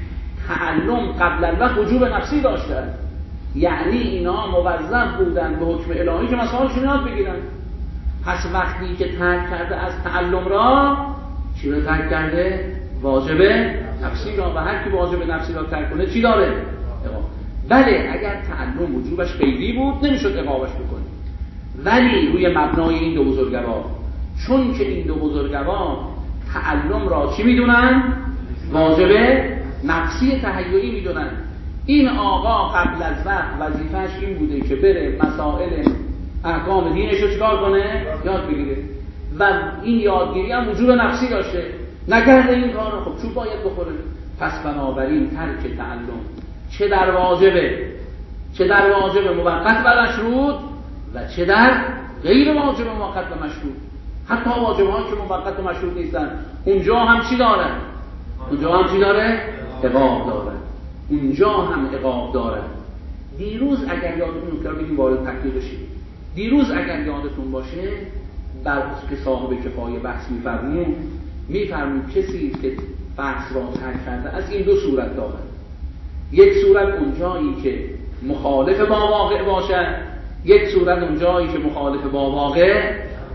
تعلم قبل الوقت وجوب نفسی داشته. یعنی اینا موظف بودن به حکم الهی که مسائلشون یاد بگیرن. پس وقتی که ترک کرده از تعلم را، چی رو ترک کرده؟ واجب نفسی را. و هر کی واجب نفسی را ترک کنه چی داره؟ عقاب. بله اگر تعلم وجوبش قیدی بود نمیشد عقابش بکنه، ولی روی مبنای این دو بزرگوار، چون که این دو بزرگوار تعلم را چی میدونن؟ واجب نفسی تهیعی میدونن. این آقا قبل از وقت وظیفه‌اش این بوده که بره مسائل احکام دینش رو چیکار کنه؟ یاد بگیره. و این یادگیری هم وجوب نفسی داشته، نکرده این کار رو، خب چوب باید بخوره. پس بنابراین ترک تعلم چه در واجبه چه در واجب موقت و مشروط و چه در غیر واجب موقت و مشروط، حتی واجب‌هایی که موقت و مشروط نیستن اونجا هم چی داره؟ اونجا هم چی داره؟ عقاب داره. اونجا هم عقاب داره. دیروز اگر یادتون باشه بگیم وارد تحقیق شید. دیروز اگر یادتون باشه بر که صاحب کفایه بحث می‌فرمود می‌فرمود کسی که بحث را ترک کرده از این دو صورت داره. یک صورت اونجایی که مخالف با واقع باشه، یک صورت اونجایی که مخالف با واقع.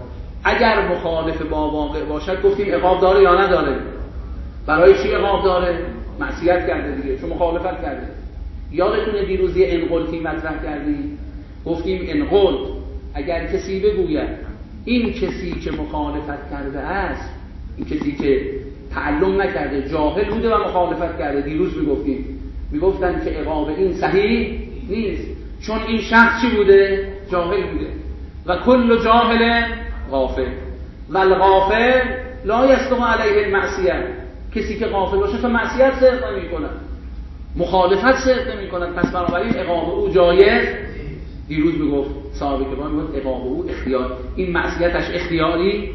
اگر مخالف با واقع باشد گفتیم عقاب داره یا نداره؟ برای چی عقاب داره؟ معصیت کرده دیگه، چون مخالفت کرده. یادتونه دیروز یه انقلتی مطرح کردیم، گفتیم انقل اگر کسی بگوید این کسی که مخالفت کرده است، این کسی که تعلم نکرده جاهل بوده و مخالفت کرده، دیروز میگفتیم میگفتن که عقاب این صحیح نیست، چون این شخص چی بوده؟ جاهل بوده. و کل جاهل غافل و الغافل لا یصدق علیه المعصیه. کسی که غافل باشه تا معصیت صدق نمی کند، مخالفت صدق نمی کند، پس بنابراین عقاب او جایز. دیروز میگفت صاحب کفایه میگفت عقاب او اختیار، این معصیتش اختیاری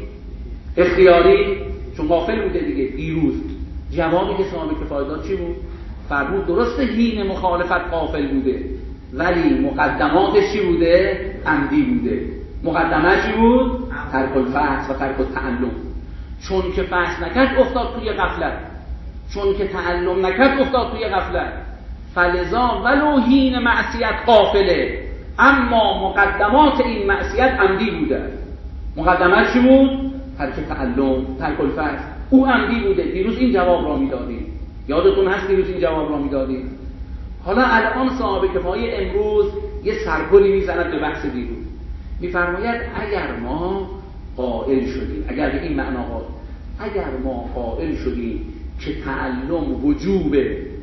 اختیاری چون غافل بوده دیگه. دیروز جوابی که صاحب کفایه داد چی بود؟ فرمود درسته حین مخالفت غافل بوده، ولی مقدماتش چی بوده؟ عمدی بوده. مقدمه چی بود؟ ترک الفحص و ترک التعلم. چون که فحص نکرد افتاد توی غفلت، چون که تعلم نکرد افتاد توی غفلت. فلذا ولو حین معصیت غافله، اما مقدمات این معصیت عمدی بوده. مقدمه چی بود؟ ترک تعلم، ترک الفحص. او عمدی بوده. دیروز این جواب را میدادیم. یادتون هست دیروز این جواب را میدادیم. حالا الان صاحب کفایه امروز یه سرگلی میزند به بحث دیروز. میفرماید اگر ما قائل شدیم، اگر به این معنا قائل، اگر ما قائل شدیم که تعلم وجوب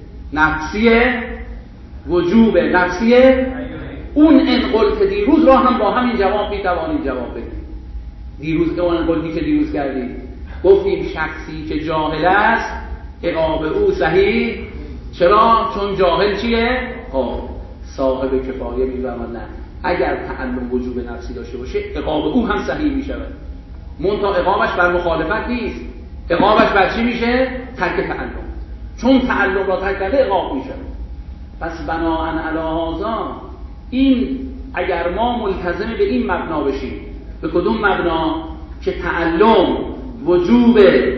نفسیه، وجوب نفسیه، اون انقلت دیروز را هم با همین جواب میتوانیم جواب بدیم. دیروز اون انقلتی که دیروز کردیم گفتیم شخصی که جاهل است عقاب او صحیح. چرا؟ چون جاهل چیه؟ آه. صاحب کفایه میفرماید نه، اگر تعلم وجوب نفسی داشته باشه عقاب او هم صحیح میشود، منتها عقابش بر مخالفت نیست، عقابش بر چی میشه؟ ترک تعلم. چون تعلم را ترک کرده عقاب میشه. پس بناءً علی هذا این اگر ما ملتزم به این مبنا بشیم، به کدوم مبنا؟ که تعلم وجوب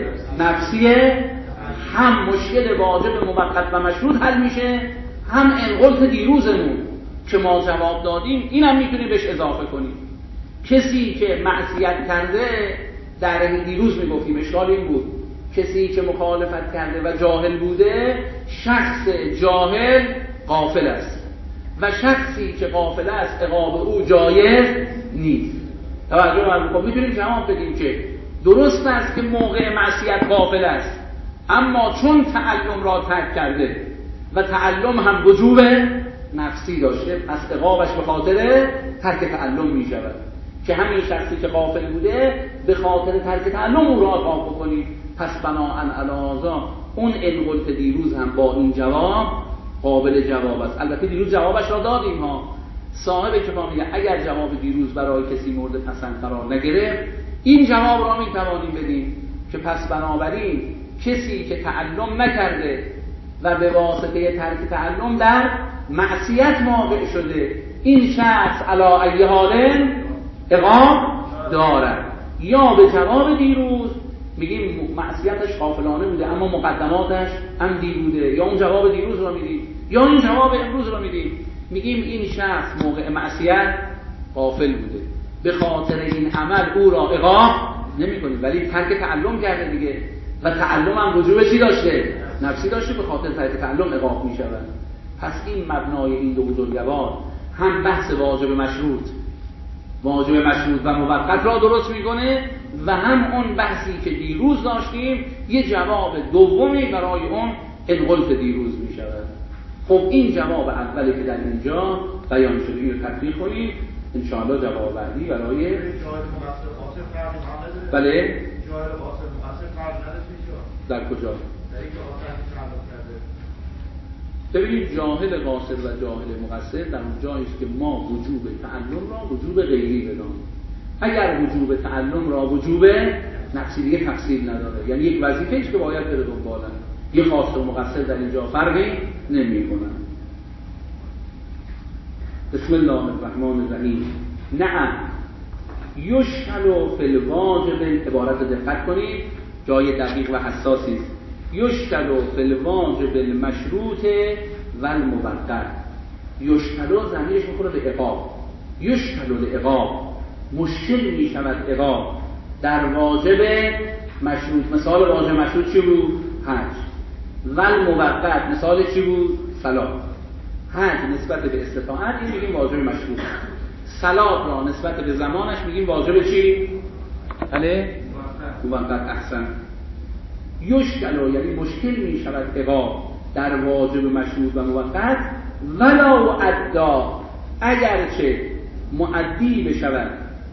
نفسیه، هم مشکل واجب موقت و مشروط حل میشه، هم انقلت دیروزمون که ما جواب دادیم اینم میتونی بهش اضافه کنیم. کسی که معصیت کرده، در دیروز میگفتیم اشکال این بود، کسی که مخالفت کرده و جاهل بوده، شخص جاهل غافل است و شخصی که غافل است عقاب او جایز نیست. توجه فرمایید. میتونیم جواب بدیم که درست است که موقع معصیت غافل است، اما چون تعلم را ترک کرده و تعلم هم وجوب نفسی داشته، پس عقابش به خاطر ترک تعلم می شود. که همین شخصی که غافل بوده به خاطر ترک تعلم او را عقاب بکنید. پس بناءً علی هذا اون انقلت دیروز هم با این جواب قابل جواب است. البته دیروز جوابش را دادیم ها. صاحب کتاب میگه اگر جواب دیروز برای کسی مورد پسند قرار نگرفت، این جواب را می توانیم بدیم که پس بنابراین کسی که تعلم نکرده و به واسطه ترک تعلم در معصیت واقع شده، این شخص علی ای حال عقاب دارد. یا به جواب دیروز میگیم معصیتش غافلانه بوده اما مقدماتش عمدی بوده، یا اون جواب دیروز رو میدیم یا این جواب امروز رو میدیم، میگیم این شخص موقع معصیت غافل بوده، به خاطر این عمل او را عقاب نمی کنیم، ولی ترک تعلم کرده دیگه و تعلم هم وجوب چی داشته؟ نفسی داشته، به خاطر ترک تعلم عقاب می شود. پس این مبنای این دو بزرگوار هم بحث واجب مشروط واجب مشروط و موقت را درست میکنه و هم اون بحثی که دیروز داشتیم یه جواب دومی برای اون انقلت دیروز می شود. خب این جواب اولی که در اینجا بیان شده این رو تطبیق کنیم، انشاءالله جواب بعدی برای بله در کجا؟ ببینید جاهل قاصر و جاهل مقصر در اون جایی است که ما وجوب تعلم را وجوب غیری بدانیم. اگر وجوب تعلم را وجوب نفسی دیگه تفصیل نداره، یعنی یک وظیفه است که باید بره دنبالش، یه قاصر و مقصر در اینجا فرقی نمی‌کنه. بسم الله الرحمن الرحیم. نعم یشکل فی الواجب، عبارت دقت کنید جای دقیق و حساسی است. یشکل فی الواجب المشروط و الموقت. یشکل ضمیرش میخوره به عقاب، یشکل العقاب، مشکل میشود عقاب در واجب مشروط. مثال واجب مشروط چی بود؟ حج. و الموقت مثال چی بود؟ صلات. حج نسبت به استطاعت این میگیم واجب مشروط، صلات را نسبت به زمانش میگیم واجب چی؟ بله؟ موقت. احسن. یشکل یعنی مشکل می شود عقاب در واجب مشروط و موقت، ولو ادا، اگرچه معدی بشود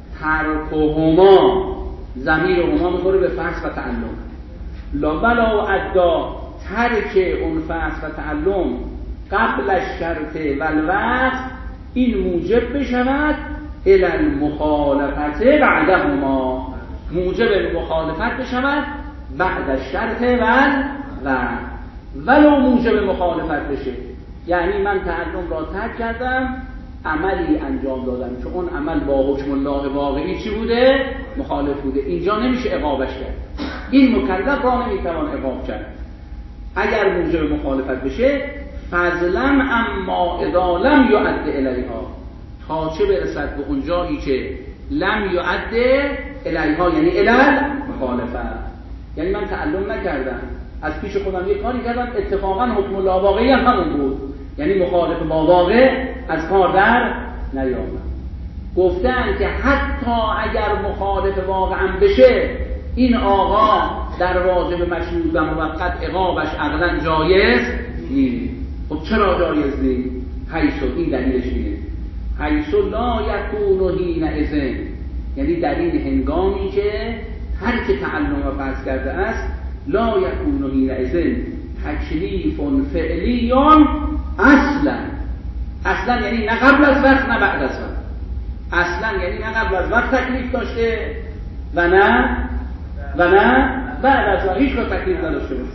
ترکهما، ضمیر هما میخوره به فحص و تعلم، لا ولو ادا، ترک اون فحص و تعلم قبل الشرط و الوقت این موجب بشود الی المخالفت بعدهما، موجب مخالفت بشود بعد الشرط و و ولو موجب مخالفت بشه. یعنی من تعلم را ترک کردم، عملی انجام دادم که اون عمل با حکم الله واقعی چی بوده؟ مخالف بوده، اینجا نمیشه عقابش کرد، این مکلف را نمیتوان عقاب کرد اگر موجب مخالفت بشه. فضلا اما اذا لم یعد الیها، تا چه برسد به اون جایی که لم یعد الیها یعنی الی مخالفت. یعنی من تعلم نکردم، از پیش خودم یک کاری کردم، اتفاقا حکم الله واقعی هم همون بود، یعنی مخالف با واقع از کار در نیامد. گفتن که حتی اگر مخالف واقعا بشه این آقا در واجب مشروط و موقت عقابش عقلا جایز نیست. خب چرا جایز نیست؟ حیث، این دلیلش اینه، حیث لا یکون حینئذ، یعنی در این هنگامی که هر که تعلم را فرض کرده است، لا یکون حینئذ تکلیف فعلی اصلا، اصلا یعنی نه قبل از وقت نه بعد از وقت، اصلا یعنی نه قبل از وقت تکلیف داشته و نه و نه بعد از وقت هیچ وقت تکلیف نداشته باشه.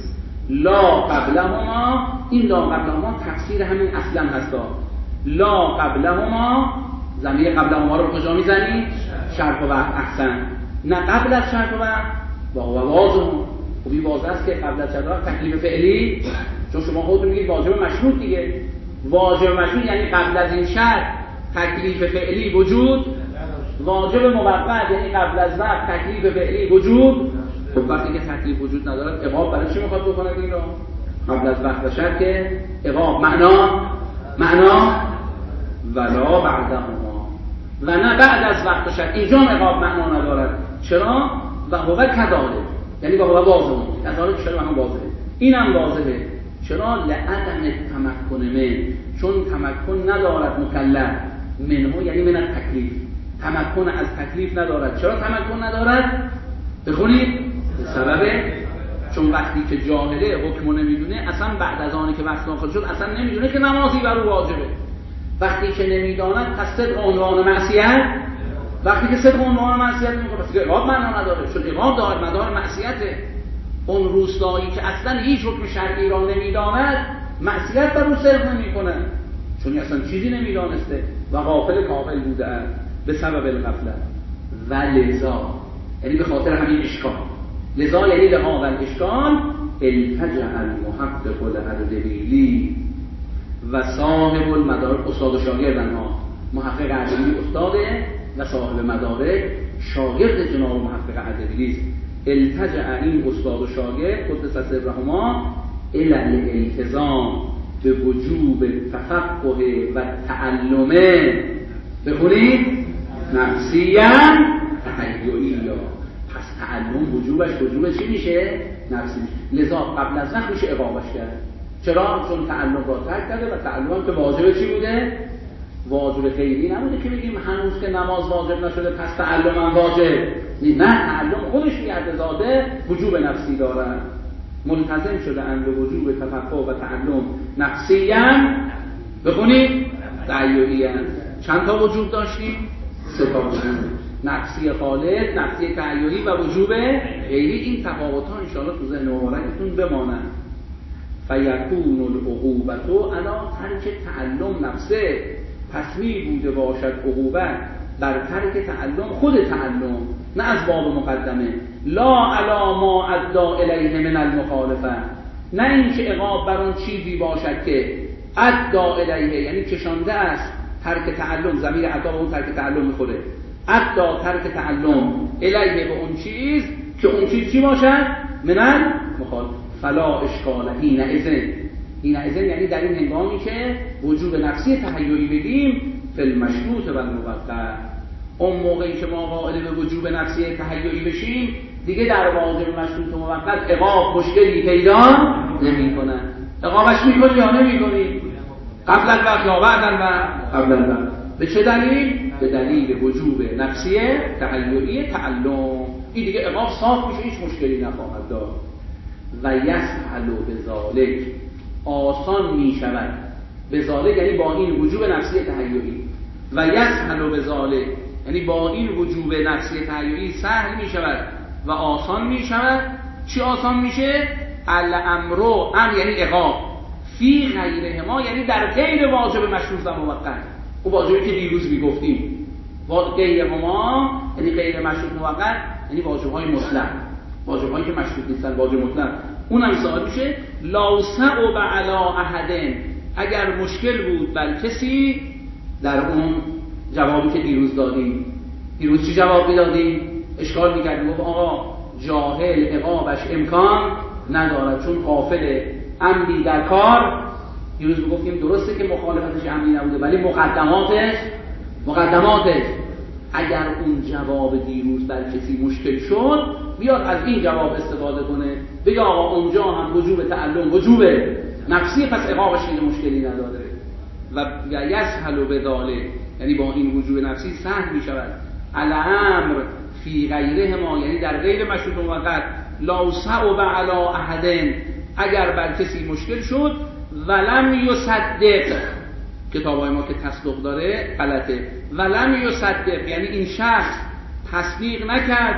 لا قبلهما، این لا قبلهما تفسیر همین اصلا هستا. لا قبلهما، ضمیر قبلهما رو کجا میزنی؟ شرط و وقت. احسن. نه قبل از شرط و وقت و هو واضح. خوبی واضح است که قبل از شرط و وقت تکلیف فعلی، چون شما خودتون میگید واجب مشروط دیگه. واجب مشروط یعنی قبل از این شرط تکلیف فعلی وجود، واجب موقت یعنی قبل از وقت تکلیف فعلی وجود. خب وقتی که تکلیف وجود ندارد عقاب برای چی میخواد بکنه این رو؟ قبل از وقت شرط که عقاب معنا معنا ولا بعدهما، و نه بعد از وقت شرط. اینجا عقاب معنا ندارد. چرا؟ و هو کذالک، یعنی و هو واضح. کذالک چرا هم واضحه؟ اینم واضحه. چرا؟ لعدم تمکن من، چون تمکن ندارد مکلف منه، یعنی من التکلیف، تمکن از تکلیف ندارد. چرا تمکن ندارد؟ بخونید سبب، چون وقتی که جاهله حکمو نمیدونه، اصلا بعد از آنی که وقت داخل شد اصلا نمیدونه که نمازی بر او واجبه. وقتی که نمیداند پس صدق عنوان معصیت، وقتی که صدق عنوان معصیت نمیکنه پس عقاب معنا نداره، چون عقاب دار مدار معصیته. اون روستایی که اصلا هیچ حکم شرعی را نمیداند معصیت بر او صدق نمیکنه، چون اصلا چیزی نمیدانسته و غافل کامل بوده است به سبب الغفلت. و لذا، یعنی به خاطر همین اشکال، لذا یعنی لها و الاشکال، التجع المحقق الاردبیلی و صاحب المدارک، استاد و شاگردن ها، محقق اردبیلی استاده و صاحب مدارک شاگرد جناب محقق اردبیلی است. التجع این استاد و شاگرد قدس سرهما الی الالتزام به وجوب تفقه و تعلم، بخونید نفسیاً تحیعی. پس تعلم وجوبش وجوب چی میشه؟ نفسی میشه. لذا قبل از وقت میشه عقابش کرد. چرا؟ چون تعلم را ترک کرده و تعلم که واجب چی بوده؟ واجب غیری نبوده که بگیم هنوز که نماز واجب نشده پس تعلم هم واجب. نه، تعلم خودش میارده زاده وجوب نفسی داره. ملتزم شده اند به وجوب تفقه و تعلم نفسیاً، بخونید تعیعیاً. چند تا وجوب داشتیم؟ سه تا وجوب، نفسی خالص، نفسی تعیینی و وجوب غیری. این تفاوت‌ها ان شاءالله تو ذهن مبارکتون بمانند. فیکون العقوبة علی ترک تعلم نفسه، پس می بوده باشد عقوبت بر ترک تعلم خود تعلم، نه از باب مقدمه. لا علی ما ادعا الیه من المخالفه، نه اینکه عقاب بر اون چیزی باشد که ادعا الیه یعنی کشانده است ترک تعلم، ضمیر ادعا به اون ترک تعلم میخوره، ادعا ترک تعلم الیه به اون چیز که اون چیز چی باشد؟ من المخالفه. فلا اشکال حین اذن، حین اذن یعنی در این هنگامی که وجوب نفسی تحیلی بگیم فی المشروط و الموقت. اون موقعی که ما قائل به وجوب نفسی تحیلی بشیم دیگه در واجب مشروط و موقت عقاب مشکلی پیدا نمی‌کنه. عقابش می‌کنی یا نمی‌کنی؟ قبل الوقت یا بعد الوقت؟ قبل الوقت. به چه دلیل؟ به دلیل وجوب نفسی تحیلی تعلم. این دیگه عقاب صاف میشه، هیچ مشکلی نخواهد داشت. و یسهل بذالک، آسان می شود، بذالک یعنی با این وجوب نفسی تحیلی، و یسهل بذالک یعنی با این وجوب نفسی تحیلی سهل می شود و آسان می شود. چی آسان میشه؟ الامر، امر یعنی عقاب، فی غیرهما یعنی در غیر واجب مشروط و موقت. او واجبی که دیروز می گفتیم، غیرهما یعنی غیر مشروط موقت یعنی واجب‌های مطلق، واجب‌هایی که مشروط نیستن، واجب مطلق. اونم سوال میشه لا صعب علی احد، اگر مشکل بود بر کسی در اون جوابی که دیروز دادیم. دیروز چی جواب میدادیم؟ اشکال میکردیم گفت آقا جاهل عقابش امکان ندارد چون غافل عمدی در کار. دیروز میگفتیم درسته که مخالفتش عمدی نبوده ولی مقدماتش مقدماتش اگر اون جواب دیروز بر کسی مشکل شد بیاد از این جواب استفاده کنه، بگه آقا اونجا هم وجوب تعلم وجوب نفسی پس عقابش این مشکلی نداره. و یسهل بذالک یعنی با این وجوب نفسی سهل می شود. الامر فی غیرهما یعنی در غیر مشروط موقت. لا صعب علی احد اگر بر کسی مشکل شد ولم یصدق، کتابای ما که تصدیق داره غلطه، ولم یصدق یعنی این شخص تصدیق نکرد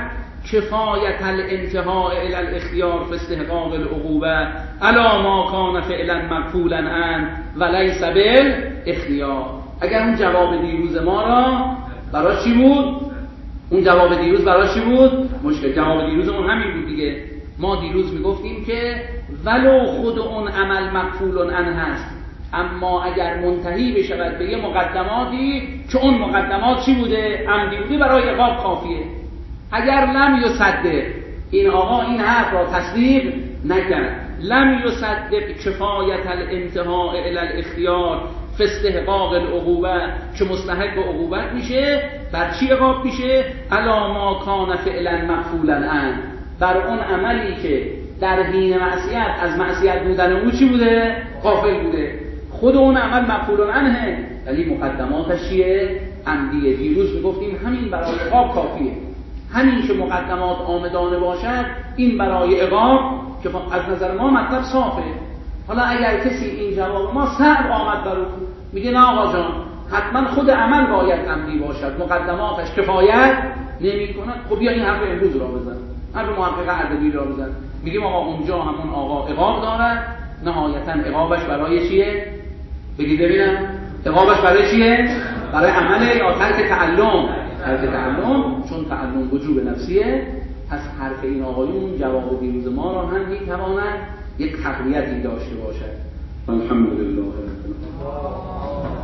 کفایت الانتهاء الی الاختیار فی استحقاق العقوبه علی ما کان فعلا مقفولا عنه و لیس بالاختیار. اگر اون جواب دیروز ما را براش چی بود؟ اون جواب دیروز براش چی بود؟ مشکل. جواب دیروزمون همین بود دیگه. ما دیروز میگفتیم که ولو خود اون عمل مقفول عنه هست، اما اگر منتهی بشود به یه مقدماتی که اون مقدمات چی بوده؟ عمدی بوده، برای عقاب کافیه. اگر لم یصدق، این آقا این حرف را تصدیق نکرد، لم یصدق کفایت الانتهاء الی الاختیار فی استحقاق العقوبه، که مستحق به عقوبت میشه، بر چی عقاب میشه؟ علی ما کان فعلا مقفولا عنه، بر اون عملی که در حین معصیت از معصیت بودن او چی بوده؟ غافل بوده. خود اون عمل مقفول عنه ولی مقدماتش چیه؟ عمدیه. دیروز میگفتیم همین برای عقاب کافیه. همین که مقدمات آمدانه باشد، این برای عقاب که از نظر ما مطلب صافه. حالا اگر کسی این جواب ما صعب آمد برو میگه نه آقا جان، حتما خود عمل باید عمدی باشد، مقدماتش کفایت نمی کند، خب بیا این حرف امروز را بزن، حرف محقق اردبیل را بزن. میگیم آقا اونجا همون آقا عقاب دارد، نهایتا عقابش برای چیه؟ بگید ببینم عقابش برای چیه؟ برای عمله یا ترک تعلم؟ ترک تعلم، چون تعلم وجوب نفسیه. پس حرف این آقایون جواب دیروز ما را هم میتواند یک تقویتی داشته باشد. الحمدلله.